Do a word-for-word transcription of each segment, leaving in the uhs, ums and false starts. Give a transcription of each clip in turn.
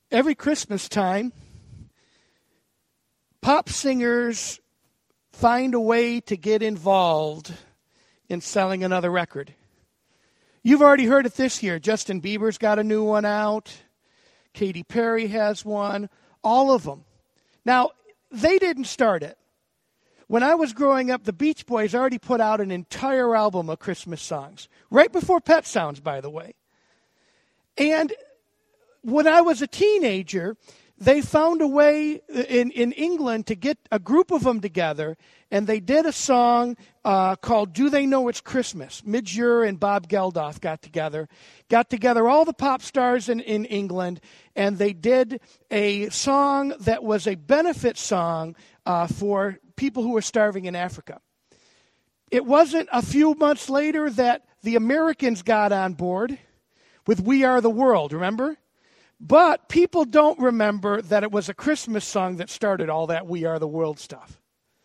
Every Christmas time, pop singers find a way to get involved in selling another record. You've already heard it this year. Justin Bieber's got a new one out. Katy Perry has one. All of them. Now, they didn't start it. When I was growing up, the Beach Boys already put out an entire album of Christmas songs. Right before Pet Sounds, by the way. And when I was a teenager, they found a way in, in England to get a group of them together, and they did a song uh, called Do They Know It's Christmas? Midge Ure and Bob Geldof got together, got together all the pop stars in, in England, and they did a song that was a benefit song uh, for people who were starving in Africa. It wasn't a few months later that the Americans got on board with We Are the World, remember? But people don't remember that it was a Christmas song that started all that We Are the World stuff.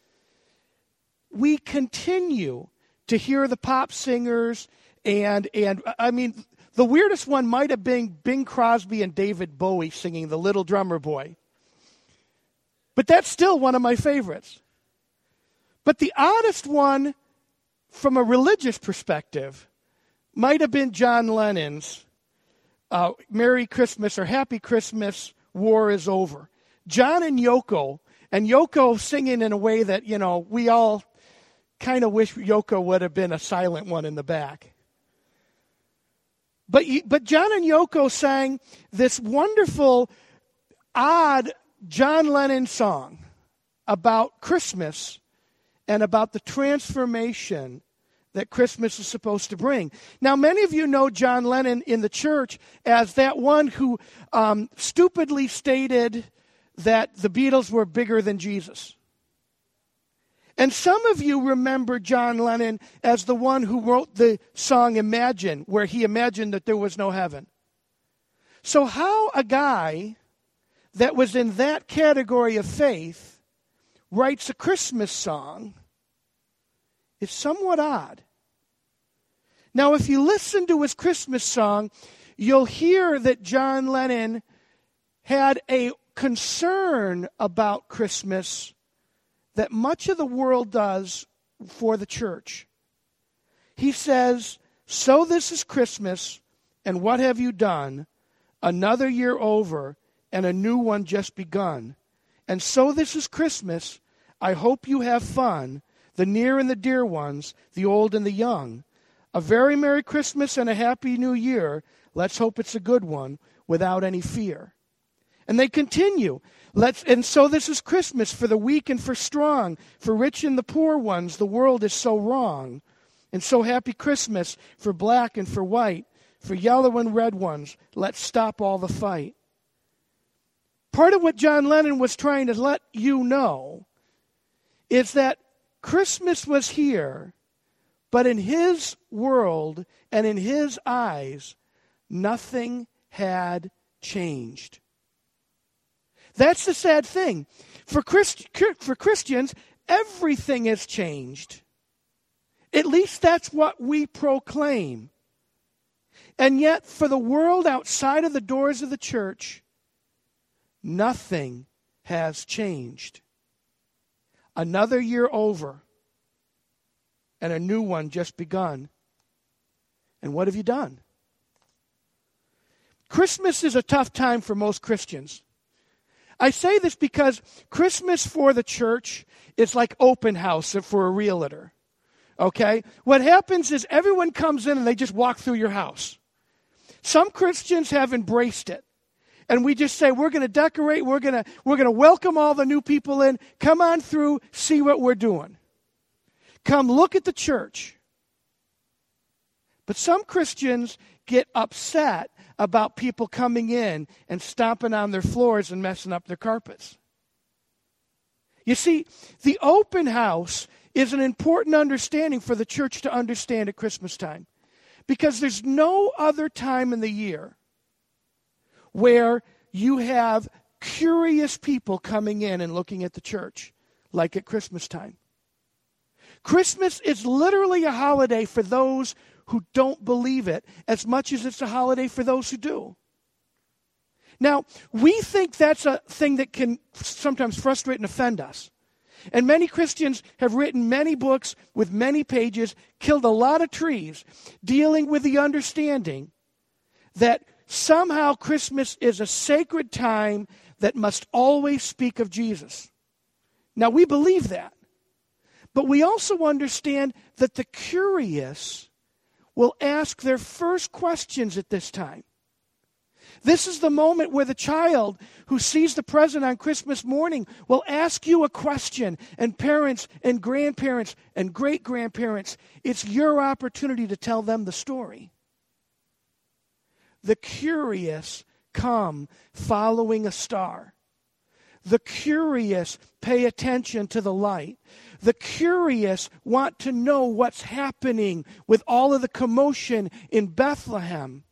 We continue to hear the pop singers, and, and I mean, the weirdest one might have been Bing Crosby and David Bowie singing The Little Drummer Boy. But that's still one of my favorites. But the oddest one, from a religious perspective, might have been John Lennon's Uh, Merry Christmas or Happy Christmas, War is Over. John and Yoko, and Yoko singing in a way that, you know, we all kind of wish Yoko would have been a silent one in the back. But, but John and Yoko sang this wonderful, odd John Lennon song about Christmas and about the transformation that Christmas is supposed to bring. Now, many of you know John Lennon in the church as that one who um, stupidly stated that the Beatles were bigger than Jesus. And some of you remember John Lennon as the one who wrote the song Imagine, where he imagined that there was no heaven. So how a guy that was in that category of faith writes a Christmas song is somewhat odd. Now, if you listen to his Christmas song, you'll hear that John Lennon had a concern about Christmas that much of the world does for the church. He says, "So this is Christmas, and what have you done? Another year over, and a new one just begun. And so this is Christmas. I hope you have fun, the near and the dear ones, the old and the young. A very Merry Christmas and a Happy New Year. Let's hope it's a good one without any fear." And they continue. Let's, and so this is Christmas for the weak and for strong, for rich and the poor ones. The world is so wrong. And so happy Christmas for black and for white, for yellow and red ones. Let's stop all the fight. Part of what John Lennon was trying to let you know is that Christmas was here, but in his world and in his eyes, nothing had changed. That's the sad thing. For, Christ, for Christians, everything has changed. At least that's what we proclaim. And yet, for the world outside of the doors of the church, nothing has changed. Another year over, and a new one just begun. And what have you done? Christmas is a tough time for most Christians. I say this because Christmas for the church is like open house for a realtor. Okay? What happens is everyone comes in and they just walk through your house. Some Christians have embraced it. And we just say, we're going to decorate, we're going to we're going to welcome all the new people in. Come on through, see what we're doing. Come look at the church. But some Christians get upset about people coming in and stomping on their floors and messing up their carpets. You see, the open house is an important understanding for the church to understand at Christmas time. Because there's no other time in the year where you have curious people coming in and looking at the church like at Christmas time. Christmas is literally a holiday for those who don't believe it as much as it's a holiday for those who do. Now, we think that's a thing that can sometimes frustrate and offend us. And many Christians have written many books with many pages, killed a lot of trees, dealing with the understanding that somehow Christmas is a sacred time that must always speak of Jesus. Now, we believe that. But we also understand that the curious will ask their first questions at this time. This is the moment where the child who sees the present on Christmas morning will ask you a question, and parents and grandparents and great-grandparents, it's your opportunity to tell them the story. The curious come following a star. The curious pay attention to the light. The curious want to know what's happening with all of the commotion in Bethlehem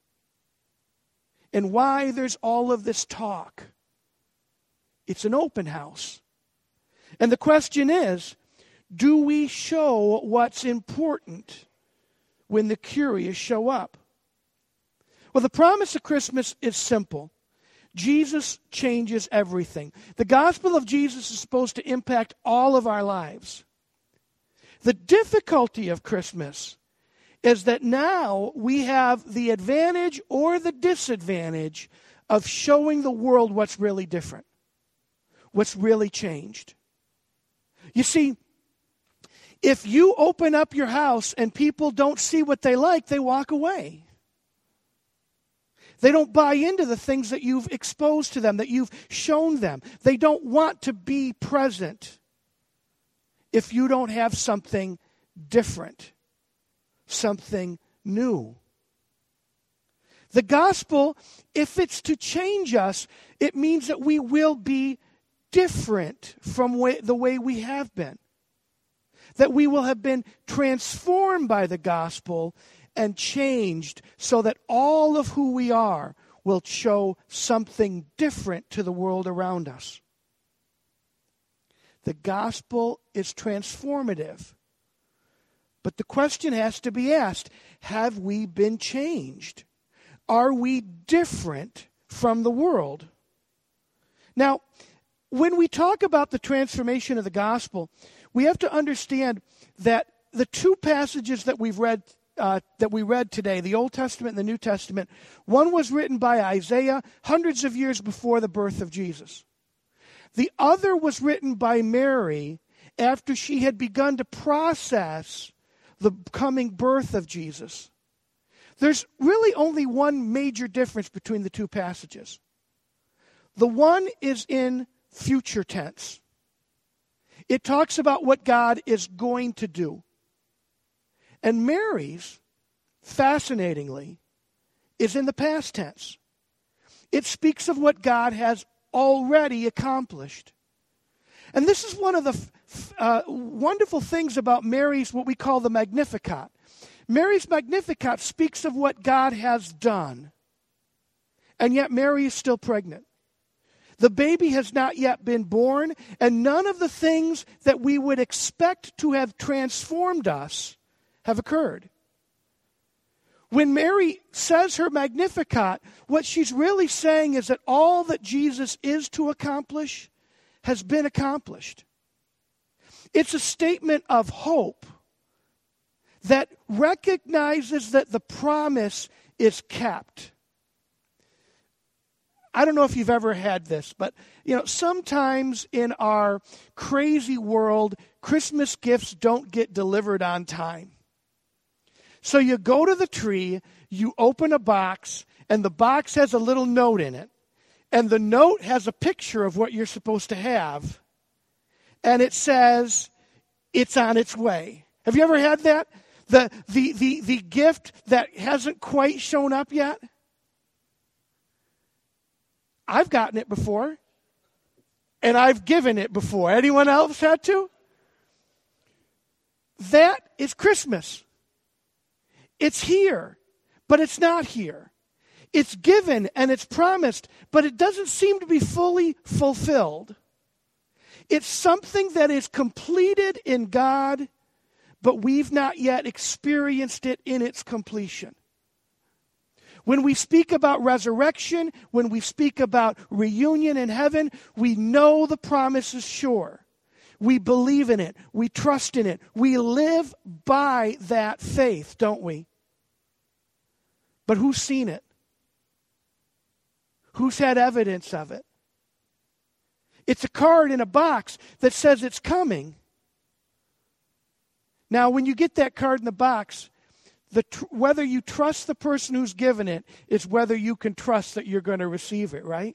and why there's all of this talk. It's an open house. And the question is, do we show what's important when the curious show up? Well, the promise of Christmas is simple. Jesus changes everything. The gospel of Jesus is supposed to impact all of our lives. The difficulty of Christmas is that now we have the advantage or the disadvantage of showing the world what's really different, what's really changed. You see, if you open up your house and people don't see what they like, they walk away. They don't buy into the things that you've exposed to them, that you've shown them. They don't want to be present if you don't have something different, something new. The gospel, if it's to change us, it means that we will be different from way, the way we have been. That we will have been transformed by the gospel and changed so that all of who we are will show something different to the world around us. The gospel is transformative. But the question has to be asked, have we been changed? Are we different from the world? Now, when we talk about the transformation of the gospel, we have to understand that the two passages that we've read Uh, that we read today, the Old Testament and the New Testament, one was written by Isaiah hundreds of years before the birth of Jesus. The other was written by Mary after she had begun to process the coming birth of Jesus. There's really only one major difference between the two passages. The one is in future tense. It talks about what God is going to do. And Mary's, fascinatingly, is in the past tense. It speaks of what God has already accomplished. And this is one of the uh, wonderful things about Mary's, what we call the Magnificat. Mary's Magnificat speaks of what God has done. And yet Mary is still pregnant. The baby has not yet been born, and none of the things that we would expect to have transformed us have occurred. When Mary says her Magnificat, what she's really saying is that all that Jesus is to accomplish has been accomplished. It's a statement of hope that recognizes that the promise is kept. I don't know if you've ever had this, but you know, sometimes in our crazy world, Christmas gifts don't get delivered on time. So you go to the tree, you open a box, and the box has a little note in it. And the note has a picture of what you're supposed to have. And it says, it's on its way. Have you ever had that? The, the, the, the gift that hasn't quite shown up yet? I've gotten it before. And I've given it before. Anyone else had to? That is Christmas. It's here, but it's not here. It's given and it's promised, but it doesn't seem to be fully fulfilled. It's something that is completed in God, but we've not yet experienced it in its completion. When we speak about resurrection, when we speak about reunion in heaven, we know the promise is sure. We believe in it. We trust in it. We live by that faith, don't we? But who's seen it? Who's had evidence of it? It's a card in a box that says it's coming. Now, when you get that card in the box, the tr- whether you trust the person who's given it is whether you can trust that you're going to receive it, right?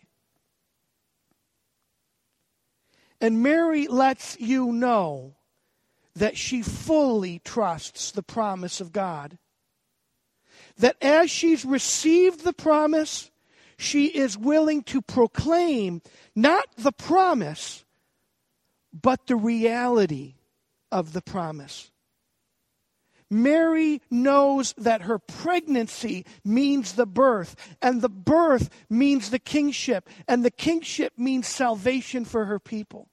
And Mary lets you know that she fully trusts the promise of God. That as she's received the promise, she is willing to proclaim not the promise, but the reality of the promise. Mary knows that her pregnancy means the birth, and the birth means the kingship, and the kingship means salvation for her people.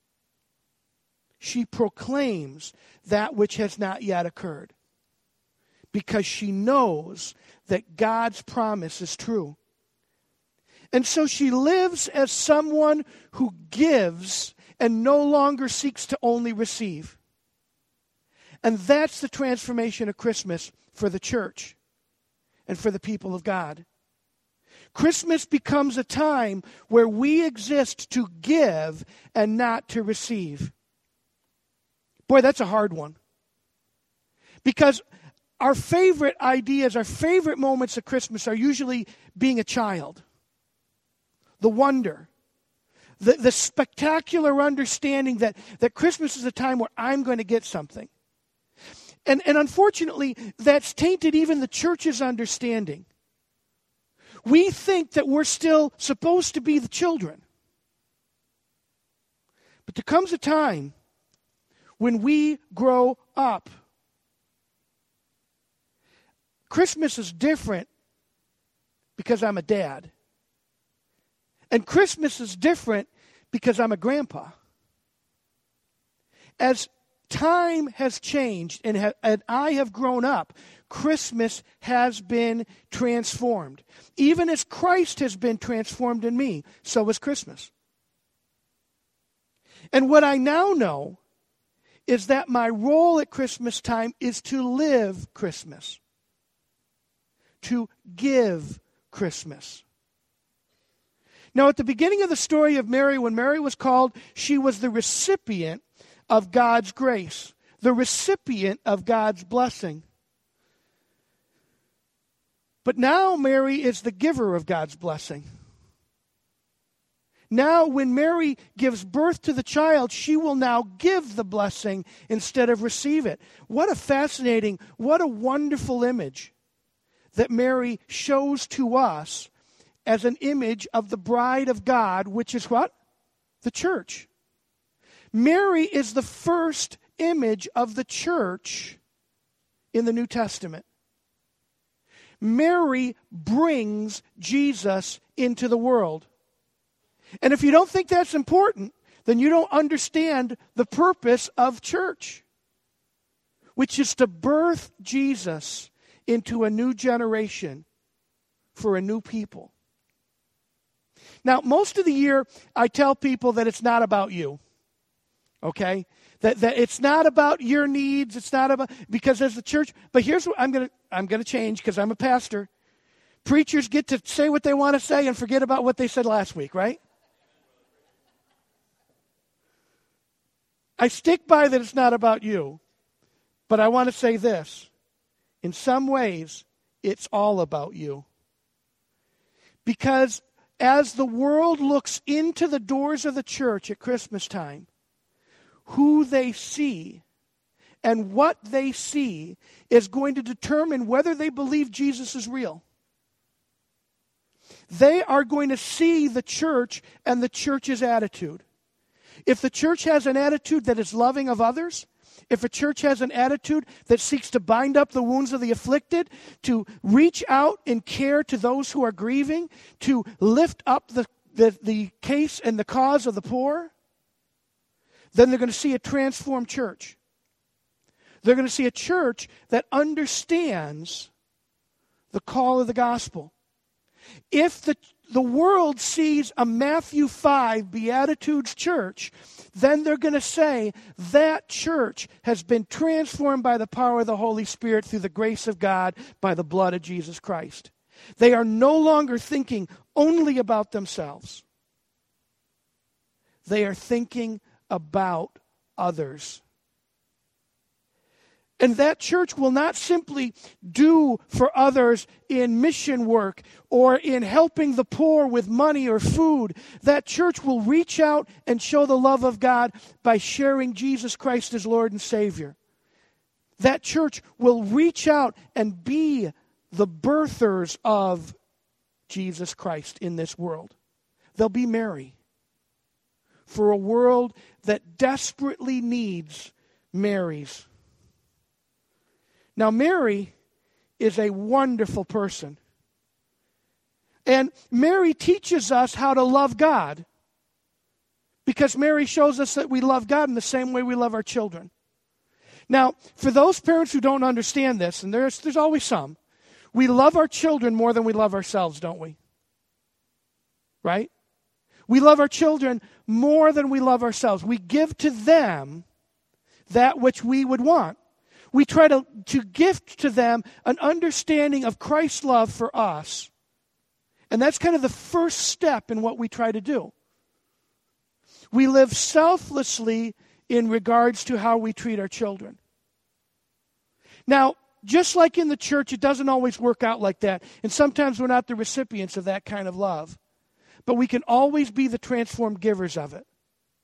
She proclaims that which has not yet occurred, because she knows that God's promise is true. And so she lives as someone who gives and no longer seeks to only receive. And that's the transformation of Christmas for the church and for the people of God. Christmas becomes a time where we exist to give and not to receive. Boy, that's a hard one. Because our favorite ideas, our favorite moments of Christmas are usually being a child. The wonder. The, the spectacular understanding that, that Christmas is a time where I'm going to get something. And, and unfortunately, that's tainted even the church's understanding. We think that we're still supposed to be the children. But there comes a time when we grow up. Christmas is different because I'm a dad. And Christmas is different because I'm a grandpa. As time has changed and, ha- and I have grown up, Christmas has been transformed. Even as Christ has been transformed in me, so is Christmas. And what I now know is that my role at Christmas time is to live Christmas, to give Christmas. Now, at the beginning of the story of Mary, when Mary was called, she was the recipient of God's grace, the recipient of God's blessing. But now Mary is the giver of God's blessing. Now, when Mary gives birth to the child, she will now give the blessing instead of receive it. What a fascinating, what a wonderful image that Mary shows to us as an image of the bride of God, which is what? The church. Mary is the first image of the church in the New Testament. Mary brings Jesus into the world. And if you don't think that's important, then you don't understand the purpose of church, which is to birth Jesus into a new generation for a new people. Now, most of the year, I tell people that it's not about you, okay? That that it's not about your needs. It's not about, because as the church, but here's what I'm going to, I'm going to change because I'm a pastor. Preachers get to say what they want to say and forget about what they said last week, right? I stick by that it's not about you, but I want to say this. In some ways, it's all about you. Because as the world looks into the doors of the church at Christmas time, who they see and what they see is going to determine whether they believe Jesus is real. They are going to see the church and the church's attitude. If the church has an attitude that is loving of others, if a church has an attitude that seeks to bind up the wounds of the afflicted, to reach out and care to those who are grieving, to lift up the, the, the case and the cause of the poor, then they're going to see a transformed church. They're going to see a church that understands the call of the gospel. If the, the world sees a Matthew five Beatitudes church, then they're going to say that church has been transformed by the power of the Holy Spirit through the grace of God by the blood of Jesus Christ. They are no longer thinking only about themselves. They are thinking about others. And that church will not simply do for others in mission work or in helping the poor with money or food. That church will reach out and show the love of God by sharing Jesus Christ as Lord and Savior. That church will reach out and be the birthers of Jesus Christ in this world. They'll be Mary for a world that desperately needs Marys. Now, Mary is a wonderful person. And Mary teaches us how to love God, because Mary shows us that we love God in the same way we love our children. Now, for those parents who don't understand this, and there's, there's always some, we love our children more than we love ourselves, don't we? Right? We love our children more than we love ourselves. We give to them that which we would want. We try to, to gift to them an understanding of Christ's love for us. And that's kind of the first step in what we try to do. We live selflessly in regards to how we treat our children. Now, just like in the church, it doesn't always work out like that. And sometimes we're not the recipients of that kind of love. But we can always be the transformed givers of it.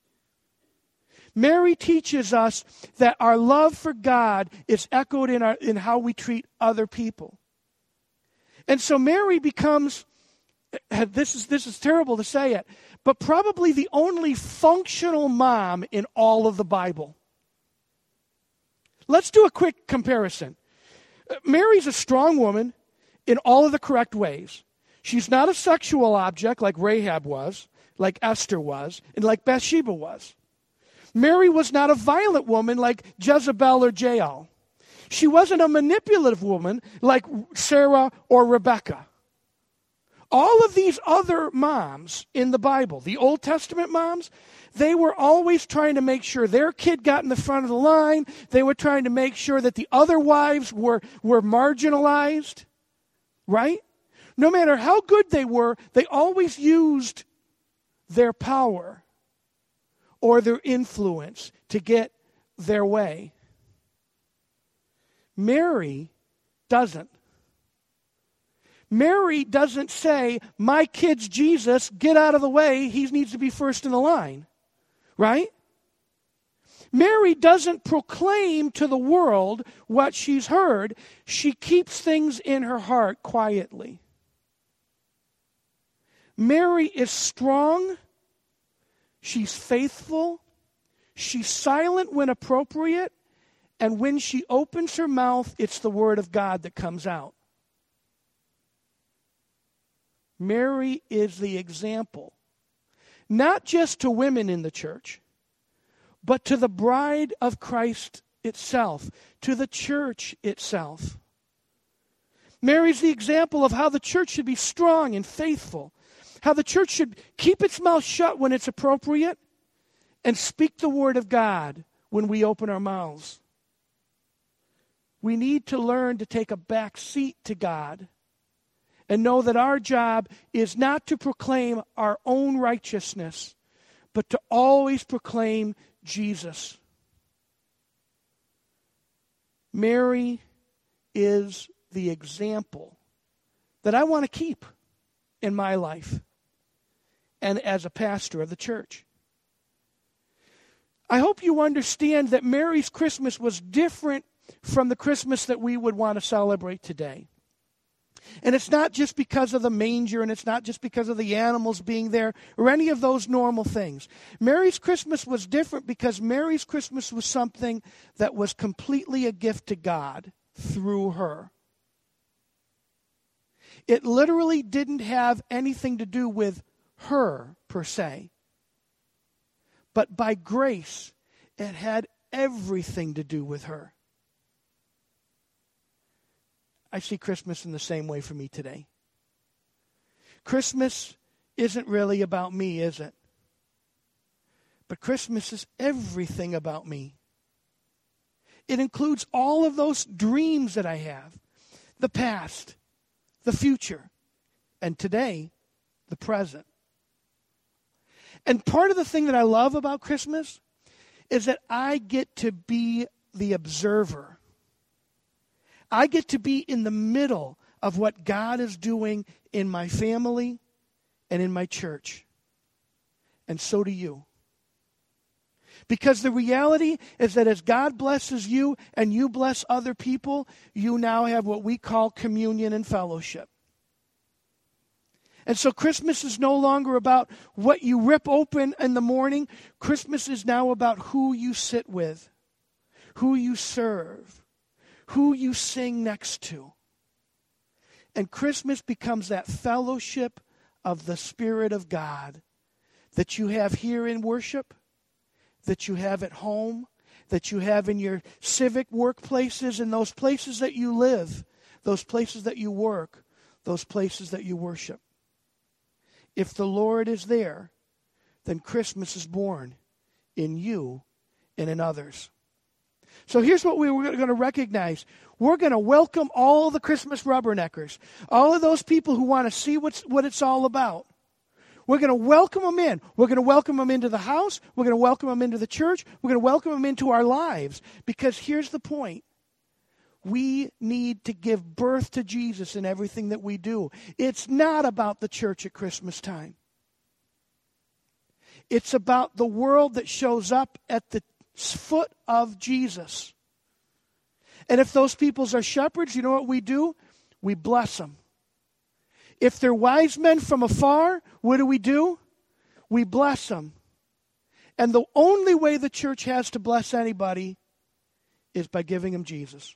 Mary teaches us that our love for God is echoed in, our, in how we treat other people. And so Mary becomes, this is, this is terrible to say it, but probably the only functional mom in all of the Bible. Let's do a quick comparison. Mary's a strong woman in all of the correct ways. She's not a sexual object like Rahab was, like Esther was, and like Bathsheba was. Mary was not a violent woman like Jezebel or Jael. She wasn't a manipulative woman like Sarah or Rebecca. All of these other moms in the Bible, the Old Testament moms, they were always trying to make sure their kid got in the front of the line. They were trying to make sure that the other wives were, were marginalized, right? No matter how good they were, they always used their power or their influence to get their way. Mary doesn't. Mary doesn't say, my kid's Jesus, get out of the way, he needs to be first in the line. Right? Mary doesn't proclaim to the world what she's heard. She keeps things in her heart quietly. Mary is strong. She's faithful. She's silent when appropriate. And when she opens her mouth, it's the word of God that comes out. Mary is the example, not just to women in the church, but to the bride of Christ itself, to the church itself. Mary's the example of how the church should be strong and faithful, how the church should keep its mouth shut when it's appropriate and speak the word of God when we open our mouths. We need to learn to take a back seat to God and know that our job is not to proclaim our own righteousness, but to always proclaim Jesus. Mary is the example that I want to keep in my life and as a pastor of the church. I hope you understand that Mary's Christmas was different from the Christmas that we would want to celebrate today. And it's not just because of the manger, and it's not just because of the animals being there, or any of those normal things. Mary's Christmas was different because Mary's Christmas was something that was completely a gift to God through her. It literally didn't have anything to do with her, per se. But by grace, it had everything to do with her. I see Christmas in the same way for me today. Christmas isn't really about me, is it? But Christmas is everything about me. It includes all of those dreams that I have, the past, the future, and today, the present. And part of the thing that I love about Christmas is that I get to be the observer. I get to be in the middle of what God is doing in my family and in my church. And so do you. Because the reality is that as God blesses you and you bless other people, you now have what we call communion and fellowship. And so Christmas is no longer about what you rip open in the morning. Christmas is now about who you sit with, who you serve, who you sing next to. And Christmas becomes that fellowship of the Spirit of God that you have here in worship, that you have at home, that you have in your civic workplaces, and those places that you live, those places that you work, those places that you worship. If the Lord is there, then Christmas is born in you and in others. So here's what we we're going to recognize. We're going to welcome all the Christmas rubberneckers, all of those people who want to see what's, what it's all about. We're going to welcome them in. We're going to welcome them into the house. We're going to welcome them into the church. We're going to welcome them into our lives. Because here's the point. We need to give birth to Jesus in everything that we do. It's not about the church at Christmas time. It's about the world that shows up at the foot of Jesus. And if those peoples are shepherds, you know what we do? We bless them. If they're wise men from afar, what do we do? We bless them. And the only way the church has to bless anybody is by giving them Jesus.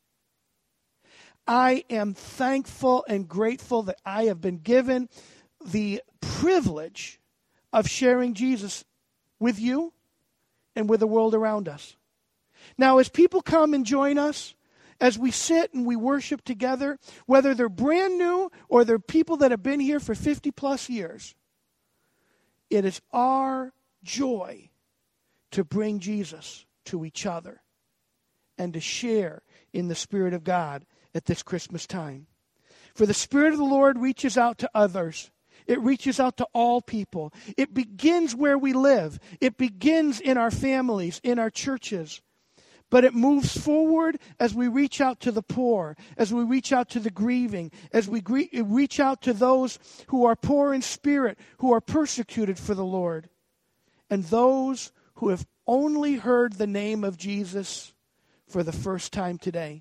I am thankful and grateful that I have been given the privilege of sharing Jesus with you and with the world around us. Now, as people come and join us, as we sit and we worship together, whether they're brand new or they're people that have been here for fifty plus years, it is our joy to bring Jesus to each other and to share in the Spirit of God at this Christmas time. For the Spirit of the Lord reaches out to others. It reaches out to all people. It begins where we live. It begins in our families, in our churches. But it moves forward as we reach out to the poor, as we reach out to the grieving, as we gre- reach out to those who are poor in spirit, who are persecuted for the Lord, and those who have only heard the name of Jesus for the first time today.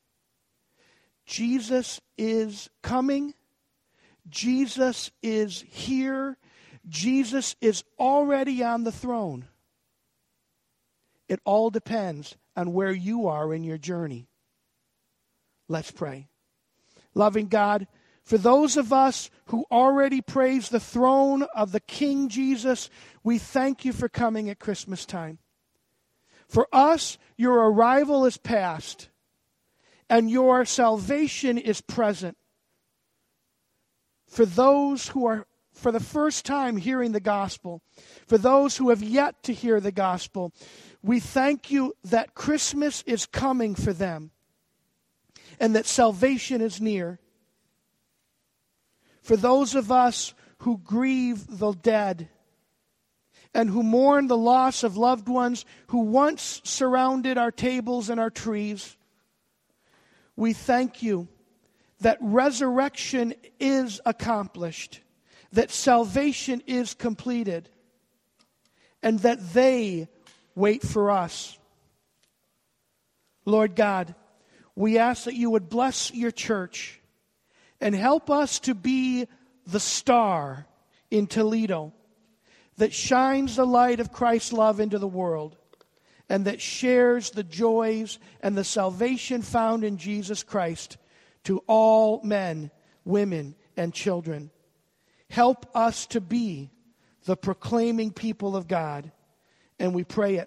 Jesus is coming. Jesus is here. Jesus is already on the throne. It all depends on where you are in your journey. Let's pray. Loving God, for those of us who already praise the throne of the King Jesus, we thank you for coming at Christmas time. For us, your arrival is past, and your salvation is present. For those who are for the first time hearing the gospel, for those who have yet to hear the gospel, we thank you that Christmas is coming for them and that salvation is near. For those of us who grieve the dead and who mourn the loss of loved ones who once surrounded our tables and our trees, we thank you that resurrection is accomplished, that salvation is completed, and that they wait for us. Lord God, we ask that you would bless your church and help us to be the star in Toledo that shines the light of Christ's love into the world and that shares the joys and the salvation found in Jesus Christ to all men, women, and children. Help us to be the proclaiming people of God. And we pray it